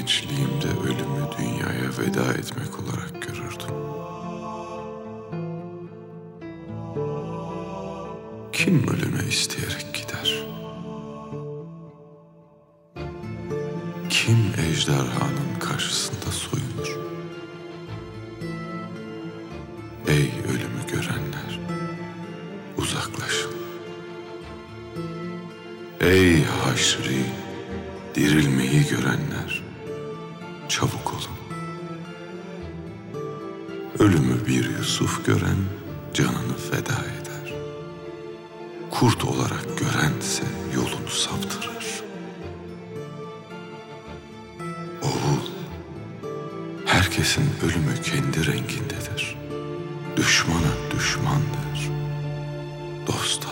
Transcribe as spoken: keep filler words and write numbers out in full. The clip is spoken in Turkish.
Gençliğimde ölümü dünyaya veda etmek olarak görürdüm. Kim ölüme isteyerek gider? Kim ejderhanın karşısında soyunur? Ey ölümü görenler, uzaklaşın. Ey haşri, dirilmeyi görenler, çabuk olun. Ölümü bir Yusuf gören canını feda eder. Kurt olarak görense yolunu saptırır. Oğul, herkesin ölümü kendi rengindedir. Düşmana düşmandır, dosta